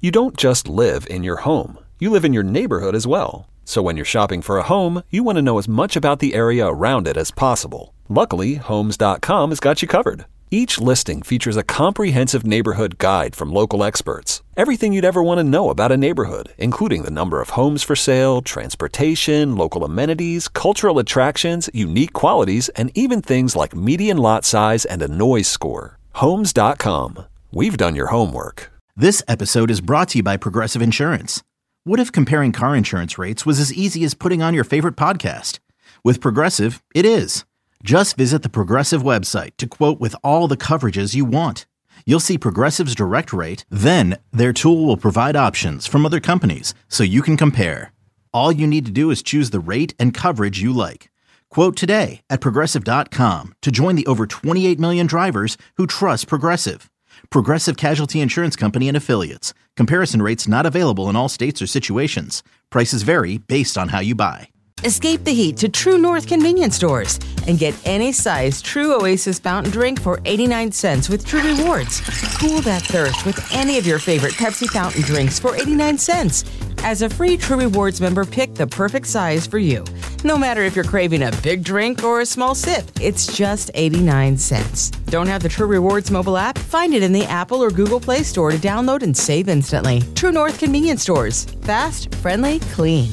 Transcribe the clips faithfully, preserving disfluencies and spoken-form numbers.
You don't just live in your home. You live in your neighborhood as well. So when you're shopping for a home, you want to know as much about the area around it as possible. Luckily, Homes dot com has got you covered. Each listing features a comprehensive neighborhood guide from local experts. Everything you'd ever want to know about a neighborhood, including the number of homes for sale, transportation, local amenities, cultural attractions, unique qualities, and even things like median lot size and a noise score. Homes dot com. We've done your homework. This episode is brought to you by Progressive Insurance. What if comparing car insurance rates was as easy as putting on your favorite podcast? With Progressive, it is. Just visit the Progressive website to quote with all the coverages you want. You'll see Progressive's direct rate, then their tool will provide options from other companies so you can compare. All you need to do is choose the rate and coverage you like. Quote today at Progressive dot com to join the over twenty-eight million drivers who trust Progressive. Progressive Casualty Insurance Company and Affiliates. Comparison rates not available in all states or situations. Prices vary based on how you buy. Escape the heat to True North convenience stores and get any size True Oasis fountain drink for eighty-nine cents with True Rewards. Cool that thirst with any of your favorite Pepsi fountain drinks for eighty-nine cents. As a free True Rewards member, pick the perfect size for you. No matter if you're craving a big drink or a small sip, it's just eighty-nine cents. Don't have the True Rewards mobile app? Find it in the Apple or Google Play Store to download and save instantly. True North convenience stores. Fast, friendly, clean.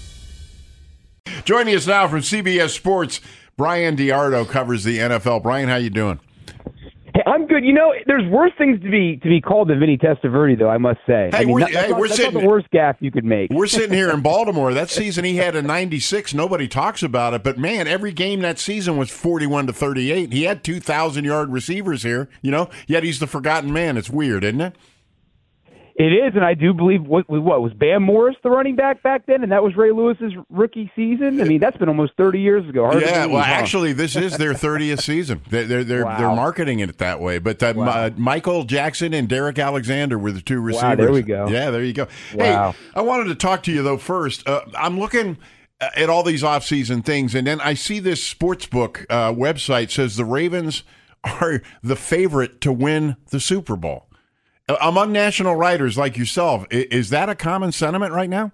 Joining us now from C B S Sports, Brian DeArdo covers the N F L. Brian, how you doing? Hey, I'm good. You know, there's worse things to be to be called than Vinny Testaverde, though, I must say. Hey, I mean, we're, that, that's hey, not, we're that's sitting. not the worst gaffe you could make. We're sitting here in Baltimore. That season, he had a ninety-six. Nobody talks about it, but man, every game that season was forty-one to thirty-eight. He had two thousand yard receivers here, you know. Yet he's the forgotten man. It's weird, isn't it? It is, and I do believe what, what was Bam Morris the running back back then, and that was Ray Lewis's rookie season. I mean, that's been almost thirty years ago. Hard yeah, believe, well, huh? actually, this is their thirtieth season. They're they're they're, Wow. they're marketing it that way. But uh, Wow. uh, Michael Jackson and Derek Alexander were the two receivers. Wow, there we go. Yeah, there you go. Wow. Hey, I wanted to talk to you though first. Uh, I'm looking at all these off-season things, and then I see this sportsbook uh, website says the Ravens are the favorite to win the Super Bowl. Among national writers like yourself, is that a common sentiment right now?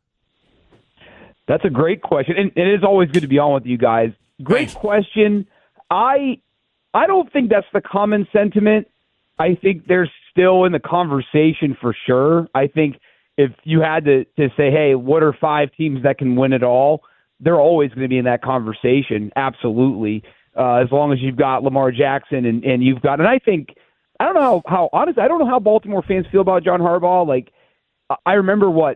That's a great question, and it is always good to be on with you guys. Great Thanks. question. I I don't think that's the common sentiment. I think they're still in the conversation for sure. I think if you had to, to say, hey, what are five teams that can win it all, they're always going to be in that conversation, absolutely, uh, as long as you've got Lamar Jackson and, and you've got – and I think – I don't know how, how honestly, I don't know how Baltimore fans feel about John Harbaugh. Like, I remember what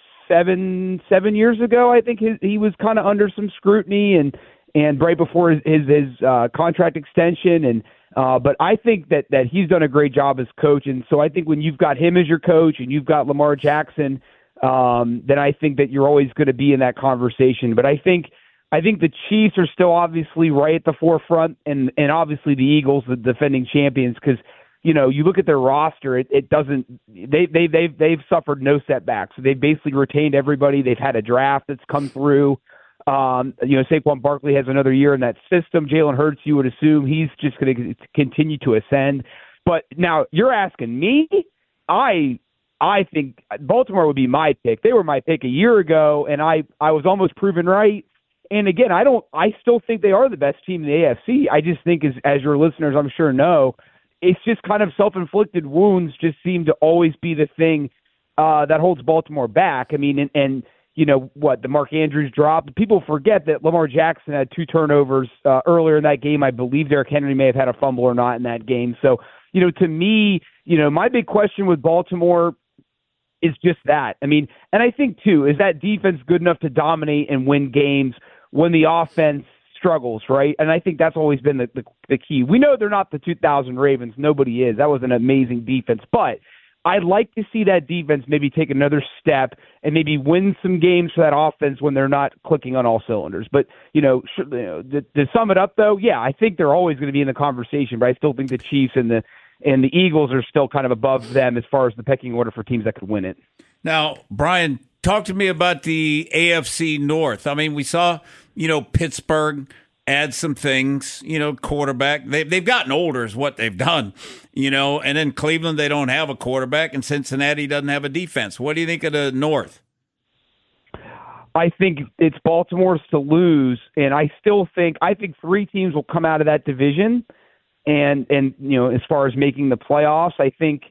seven seven years ago, I think his, he was kind of under some scrutiny, and and right before his his, his uh, contract extension, and uh, but I think that that he's done a great job as coach, and so I think when you've got him as your coach and you've got Lamar Jackson, um, then I think that you're always going to be in that conversation. But I think. I think the Chiefs are still obviously right at the forefront, and, and obviously the Eagles, the defending champions, because you know you look at their roster, it, it doesn't. They they they've they've suffered no setbacks. They've basically retained everybody. They've had a draft that's come through. Um, you know, Saquon Barkley has another year in that system. Jalen Hurts, you would assume he's just going to continue to ascend. But now you're asking me, I. I think Baltimore would be my pick. They were my pick a year ago, and I, I was almost proven right. And again, I don't. I still think they are the best team in the A F C. I just think, as as your listeners, I'm sure know, it's just kind of self-inflicted wounds. Just seem to always be the thing uh, that holds Baltimore back. I mean, and, and you know what, the Mark Andrews drop. People forget that Lamar Jackson had two turnovers uh, earlier in that game. I believe Derrick Henry may have had a fumble or not in that game. So, you know, to me, you know, my big question with Baltimore is just that. I mean, and I think too, is that defense good enough to dominate and win games when the offense struggles, right? And I think that's always been the, the, the key. We know they're not the two thousand Ravens. Nobody is. That was an amazing defense. But I'd like to see that defense maybe take another step and maybe win some games for that offense when they're not clicking on all cylinders. But, you know, sh- you know to, to sum it up, though, yeah, I think they're always going to be in the conversation, but I still think the Chiefs and the and the Eagles are still kind of above them as far as the pecking order for teams that could win it. Now, Brian, talk to me about the A F C North. I mean, we saw, you know, Pittsburgh add some things, you know, quarterback. They, they've gotten older is what they've done, you know, and then Cleveland, they don't have a quarterback, and Cincinnati doesn't have a defense. What do you think of the North? I think it's Baltimore's to lose, and I still think I think three teams will come out of that division, and and you know, as far as making the playoffs, I think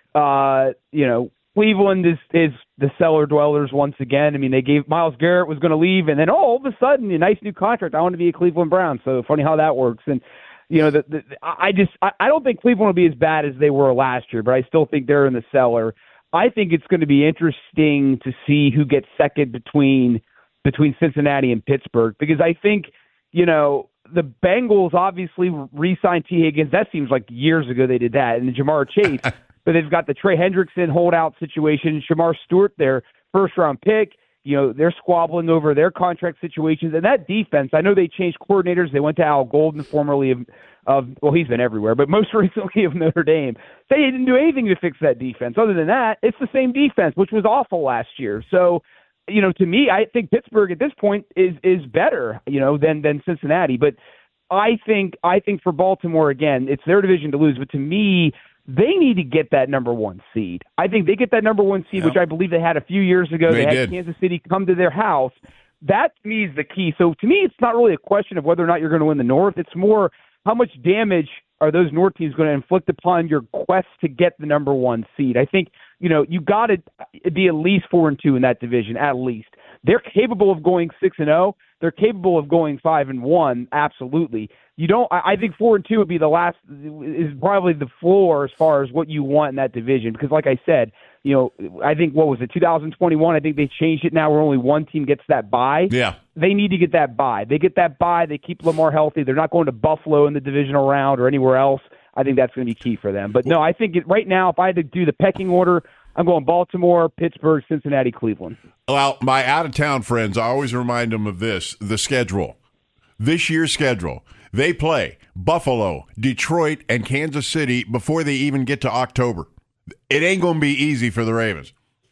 uh, you know, Cleveland is is the cellar dwellers once again. I mean, they gave Myles Garrett was going to leave, and then oh, all of a sudden, a nice new contract. I want to be a Cleveland Brown. So funny how that works. And you know, the, the, I just I, I don't think Cleveland will be as bad as they were last year, but I still think they're in the cellar. I think it's going to be interesting to see who gets second between between Cincinnati and Pittsburgh, because I think, you know, the Bengals obviously re-signed T. Higgins. That seems like years ago they did that, and Jamar Chase. But they've got the Trey Hendrickson holdout situation, Shamar Stewart, their first-round pick. You know, they're squabbling over their contract situations. And that defense, I know they changed coordinators. They went to Al Golden, formerly of, of well, he's been everywhere, but most recently of Notre Dame. They didn't do anything to fix that defense. Other than that, it's the same defense, which was awful last year. So, you know, to me, I think Pittsburgh at this point is is better, you know, than than Cincinnati. But I think I think for Baltimore, again, it's their division to lose. But to me, they need to get that number one seed. I think they get that number one seed, yep. which I believe they had a few years ago. They, they had did. Kansas City come to their house. That, to me, is the key. So, to me, it's not really a question of whether or not you're going to win the North. It's more how much damage are those North teams going to inflict upon your quest to get the number one seed. I think, you know, you got to be at least four and two in that division, at least. They're capable of going six and zero. They're capable of going five and one. Absolutely. You don't. I think four and two would be the last. Is probably the floor as far as what you want in that division. Because, like I said, you know, I think what was it, two thousand twenty-one? I think they changed it now where only one team gets that bye. Yeah. They need to get that bye. They get that bye. They keep Lamar healthy. They're not going to Buffalo in the divisional round or anywhere else. I think that's going to be key for them. But no, I think it, right now, if I had to do the pecking order, I'm going Baltimore, Pittsburgh, Cincinnati, Cleveland. Well, my out-of-town friends, I always remind them of this, the schedule. This year's schedule. They play Buffalo, Detroit, and Kansas City before they even get to October. It ain't going to be easy for the Ravens.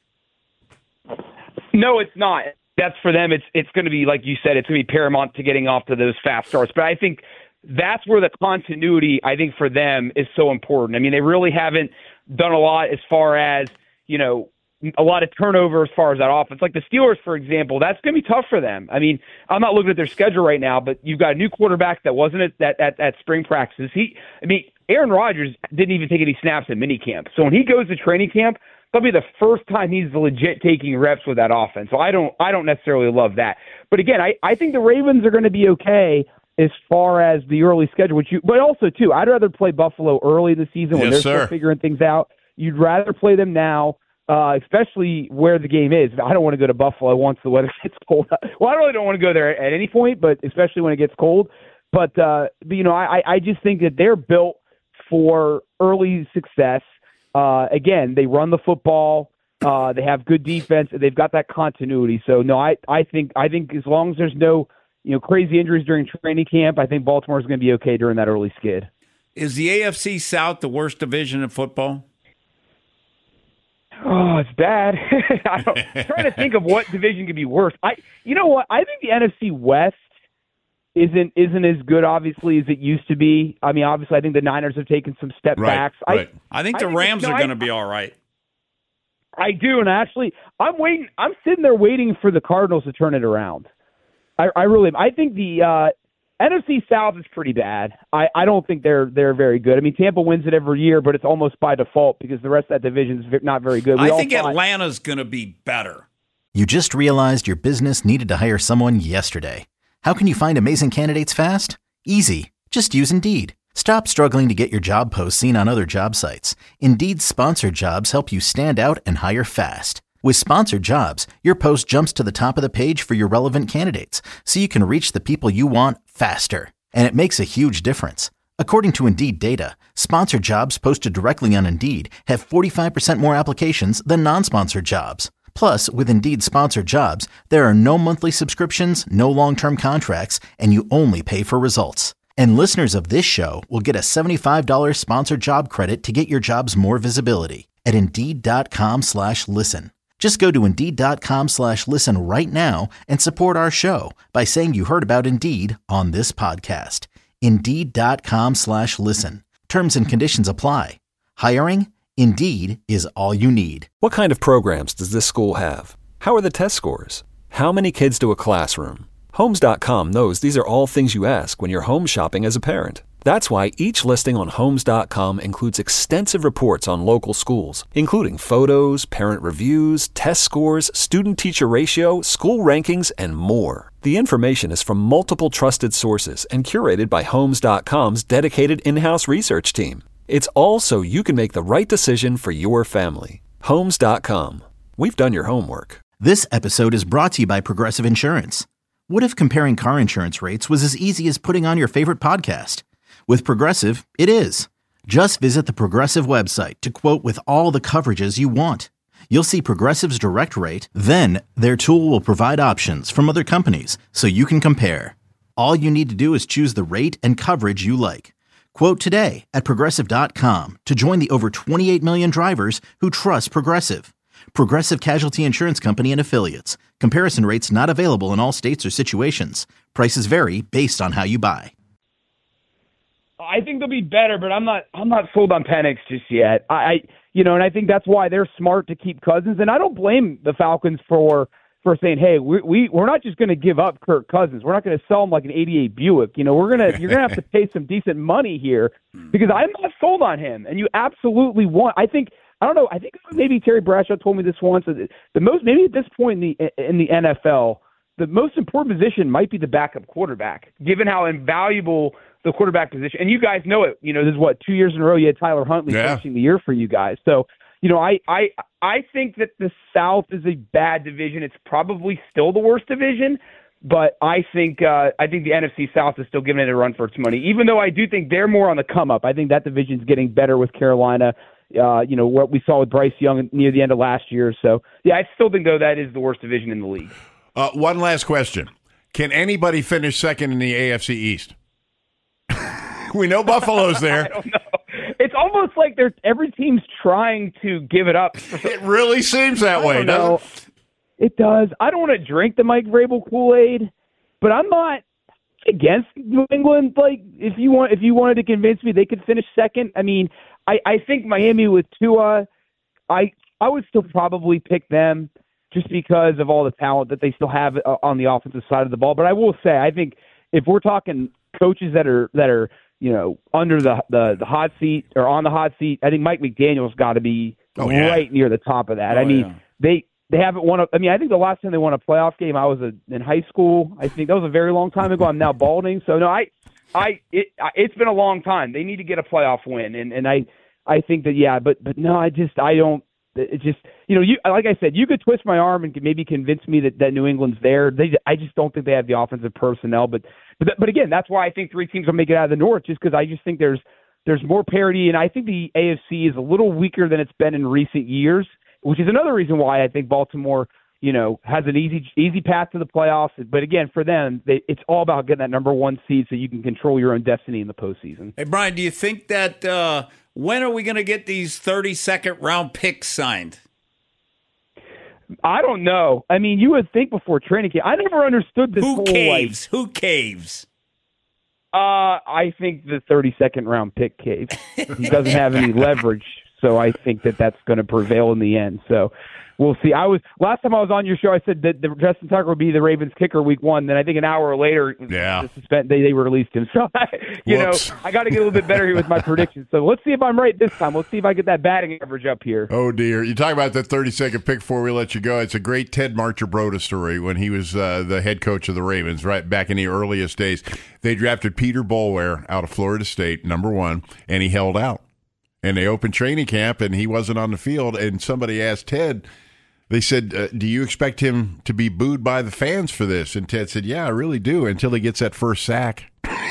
No, it's not. That's for them. It's it's going to be, like you said, it's going to be paramount to getting off to those fast starts. But I think that's where the continuity, I think, for them is so important. I mean, they really haven't done a lot as far as, you know, a lot of turnover as far as that offense. Like the Steelers, for example, that's going to be tough for them. I mean, I'm not looking at their schedule right now, but you've got a new quarterback that wasn't at at, at, at spring practices. He, I mean, Aaron Rodgers didn't even take any snaps at minicamp. So when he goes to training camp, that'll be the first time he's legit taking reps with that offense. So I don't, I don't necessarily love that. But again, I, I think the Ravens are going to be okay as far as the early schedule, which you, but also too, I'd rather play Buffalo early in the season when yes, they're sir. still figuring things out. You'd rather play them now. Uh, especially where the game is. I don't want to go to Buffalo once the weather gets cold. Well, I really don't want to go there at any point, but especially when it gets cold. But, uh, but you know, I, I just think that they're built for early success. Uh, again, they run the football. Uh, they have good defense. And they've got that continuity. So, no, I, I think I think as long as there's no you know crazy injuries during training camp, I think Baltimore's going to be okay during that early skid. Is the A F C South the worst division in football? Oh, it's bad. I'm trying to think of what division could be worse. I, you know what? I think the N F C West isn't isn't as good, obviously, as it used to be. I mean, obviously, I think the Niners have taken some step right, backs. Right. I, I think the I Rams think, are no, going to be all right. I do, and actually, I'm waiting. I'm sitting there waiting for the Cardinals to turn it around. I, I really, I think the uh, N F C South is pretty bad. I, I don't think they're they're very good. I mean, Tampa wins it every year, but it's almost by default because the rest of that division is not very good. We I think thought, Atlanta's going to be better. You just realized your business needed to hire someone yesterday. How can you find amazing candidates fast? Easy. Just use Indeed. Stop struggling to get your job posts seen on other job sites. Indeed's sponsored jobs help you stand out and hire fast. With sponsored jobs, your post jumps to the top of the page for your relevant candidates, so you can reach the people you want faster. And it makes a huge difference. According to Indeed data, sponsored jobs posted directly on Indeed have forty-five percent more applications than non-sponsored jobs. Plus, with Indeed sponsored jobs, there are no monthly subscriptions, no long-term contracts, and you only pay for results. And listeners of this show will get a seventy-five dollars sponsored job credit to get your jobs more visibility at Indeed.com slash listen. Just go to Indeed.com slash listen right now and support our show by saying you heard about Indeed on this podcast. Indeed.com slash listen. Terms and conditions apply. Hiring? Indeed is all you need. What kind of programs does this school have? How are the test scores? How many kids do a classroom? Homes dot com knows these are all things you ask when you're home shopping as a parent. That's why each listing on Homes dot com includes extensive reports on local schools, including photos, parent reviews, test scores, student-teacher ratio, school rankings, and more. The information is from multiple trusted sources and curated by Homes dot com's dedicated in-house research team. It's all so you can make the right decision for your family. Homes dot com. We've done your homework. This episode is brought to you by Progressive Insurance. What if comparing car insurance rates was as easy as putting on your favorite podcast? With Progressive, it is. Just visit the Progressive website to quote with all the coverages you want. You'll see Progressive's direct rate, then their tool will provide options from other companies so you can compare. All you need to do is choose the rate and coverage you like. Quote today at Progressive dot com to join the over twenty-eight million drivers who trust Progressive. Progressive Casualty Insurance Company and Affiliates. Comparison rates not available in all states or situations. Prices vary based on how you buy. I think they'll be better, but I'm not. I'm not sold on Penix just yet. I, I, you know, and I think that's why they're smart to keep Cousins. And I don't blame the Falcons for for saying, "Hey, we, we we're not just going to give up Kirk Cousins. We're not going to sell him like an eighty-eight Buick. You know, we're gonna you're gonna have to pay some decent money here because I'm not sold on him. And you absolutely want. I think I don't know. I think maybe Terry Bradshaw told me this once. The most maybe at this point in the in the N F L, the most important position might be the backup quarterback, given how invaluable the quarterback position. And you guys know it. You know, this is what, two years in a row you had Tyler Huntley yeah. finishing the year for you guys. So, you know, I, I I think that the South is a bad division. It's probably still the worst division, but I think uh, I think the N F C South is still giving it a run for its money. Even though I do think they're more on the come up. I think that division's getting better with Carolina. Uh, you know, what we saw with Bryce Young near the end of last year. So, yeah, I still think, though, that is the worst division in the league. Uh, one last question. Can anybody finish second in the A F C East? We know Buffalo's there. I don't know. It's almost like they're every team's trying to give it up. It really seems that way, doesn't it? It does. I don't want to drink the Mike Vrabel Kool-Aid, but I'm not against New England. Like, if you want, if you wanted to convince me they could finish second, I mean, I, I think Miami with Tua, I I would still probably pick them just because of all the talent that they still have on the offensive side of the ball. But I will say, I think if we're talking coaches that are that are you know, under the, the the hot seat or on the hot seat, I think Mike McDaniel's got to be oh, yeah. right near the top of that. Oh, I mean, yeah. they they haven't won. A, I mean, I think the last time they won a playoff game, I was a, in high school. I think that was a very long time ago. I'm now balding, so no, I, I, it, it's been a long time. They need to get a playoff win, and and I, I think that yeah, but but no, I just I don't. It just you know, you like I said, you could twist my arm and maybe convince me that, that New England's there. They, I just don't think they have the offensive personnel, but. But, but again, that's why I think three teams will make it out of the North, just because I just think there's there's more parity, and I think the A F C is a little weaker than it's been in recent years, which is another reason why I think Baltimore, you know, has an easy easy path to the playoffs. But again, for them, they, it's all about getting that number one seed so you can control your own destiny in the postseason. Hey, Brian, do you think that uh, when are we going to get these thirty-second round picks signed? I don't know. I mean, you would think before training camp. I never understood this Who whole, caves? like, Who caves? Uh, I think the thirty-second round pick caves. He doesn't have any leverage, so I think that that's going to prevail in the end. So we'll see. I was last time I was on your show, I said that the Justin Tucker would be the Ravens kicker week one. Then I think an hour later, yeah, the suspend, they they released him. So you Whoops. know, I got to get a little bit better here with my predictions. So let's see if I'm right this time. Let's see if I get that batting average up here. Oh dear! You talk about that thirty-second pick before we let you go. It's a great Ted Marchibroda story when he was uh, the head coach of the Ravens, right back in the earliest days. They drafted Peter Boulware out of Florida State, number one, and he held out. And they opened training camp, and he wasn't on the field. And somebody asked Ted. They said, uh, do you expect him to be booed by the fans for this? And Ted said, yeah, I really do, until he gets that first sack.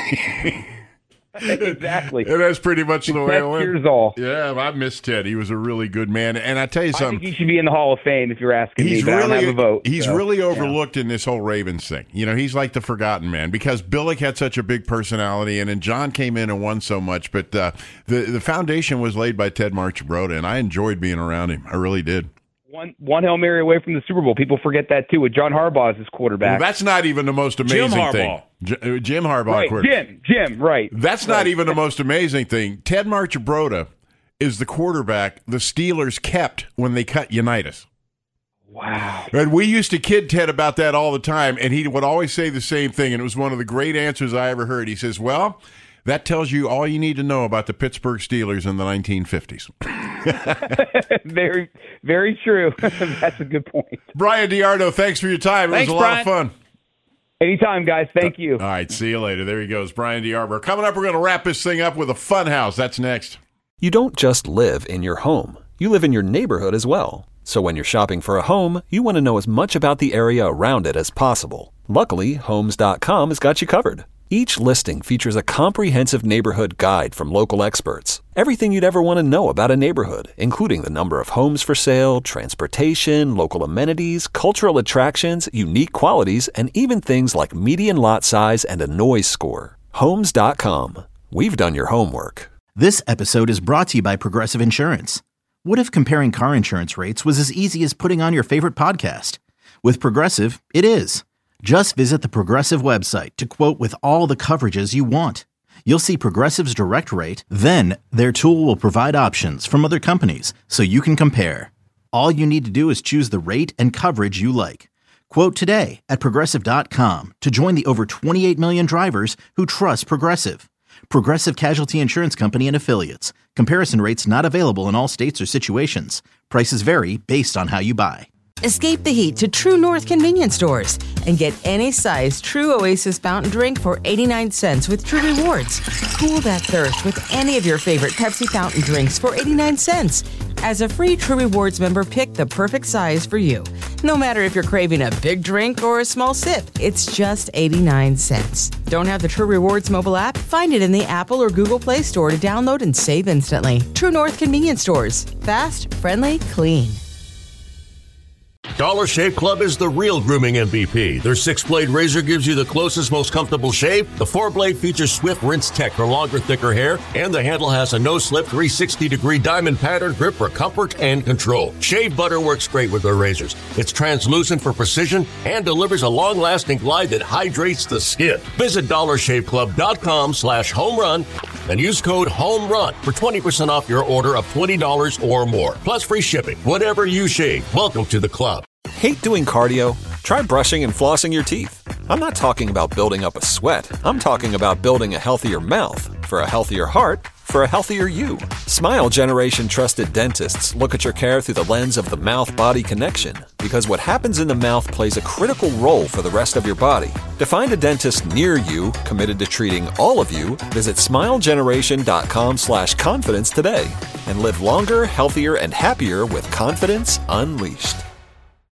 Exactly. And that's pretty much the way it went. Here's all. Yeah, I miss Ted. He was a really good man. And I tell you I something. think he should be in the Hall of Fame if you're asking he's me, but really, I don't have a vote. He's so, really overlooked yeah. in this whole Ravens thing. You know, he's like the forgotten man because Billick had such a big personality, and then John came in and won so much. But uh, the, the foundation was laid by Ted Marchibroda, and I enjoyed being around him. I really did. One one Hail Mary away from the Super Bowl. People forget that too. With John Harbaugh as his quarterback. Well, that's not even the most amazing Jim Harbaugh. thing. J- Jim Harbaugh. Right, quarterback. Jim, Jim, right. That's right. not even the most amazing thing. Ted Marchibroda is the quarterback the Steelers kept when they cut Unitas. Wow. And we used to kid Ted about that all the time, and he would always say the same thing, and it was one of the great answers I ever heard. He says, well, that tells you all you need to know about the Pittsburgh Steelers in the nineteen fifties. very, very true. That's a good point. Brian DiArdo, thanks for your time. It Thanks, was a lot Brian. of fun. Anytime, guys. Thank you. All right, see you later. There he goes, Brian DiArdo. Coming up, we're going to wrap this thing up with a fun house. That's next. You don't just live in your home. You live in your neighborhood as well. So when you're shopping for a home, you want to know as much about the area around it as possible. Luckily, Homes dot com has got you covered. Each listing features a comprehensive neighborhood guide from local experts. Everything you'd ever want to know about a neighborhood, including the number of homes for sale, transportation, local amenities, cultural attractions, unique qualities, and even things like median lot size and a noise score. Homes dot com. We've done your homework. This episode is brought to you by Progressive Insurance. What if comparing car insurance rates was as easy as putting on your favorite podcast? With Progressive, it is. Just visit the Progressive website to quote with all the coverages you want. You'll see Progressive's direct rate, then their tool will provide options from other companies so you can compare. All you need to do is choose the rate and coverage you like. Quote today at Progressive dot com to join the over twenty-eight million drivers who trust Progressive. Progressive Casualty Insurance Company and Affiliates. Comparison rates not available in all states or situations. Prices vary based on how you buy. Escape the heat to True North convenience stores and get any size True Oasis fountain drink for eighty-nine cents with True Rewards. Cool that thirst with any of your favorite Pepsi fountain drinks for eighty-nine cents. As a free True Rewards member, pick the perfect size for you. No matter if you're craving a big drink or a small sip, it's just eighty-nine cents. Don't have the True Rewards mobile app? Find it in the Apple or Google Play Store to download and save instantly. True North convenience stores. Fast, friendly, clean. Dollar Shave Club is the real grooming M V P. Their six-blade razor gives you the closest, most comfortable shave. The four-blade features Swift Rinse Tech for longer, thicker hair. And the handle has a no-slip three hundred sixty degree diamond pattern grip for comfort and control. Shave butter works great with their razors. It's translucent for precision and delivers a long-lasting glide that hydrates the skin. Visit dollar shave club dot com slash home run and use code HOMERUN for twenty percent off your order of twenty dollars or more. Plus free shipping. Whatever you shave, welcome to the club. Hate doing cardio? Try brushing and flossing your teeth. I'm not talking about building up a sweat. I'm talking about building a healthier mouth for a healthier heart for a healthier you. Smile Generation trusted dentists look at your care through the lens of the mouth-body connection because what happens in the mouth plays a critical role for the rest of your body. To find a dentist near you committed to treating all of you, visit smile generation dot com slash confidence today and live longer, healthier, and happier with confidence unleashed.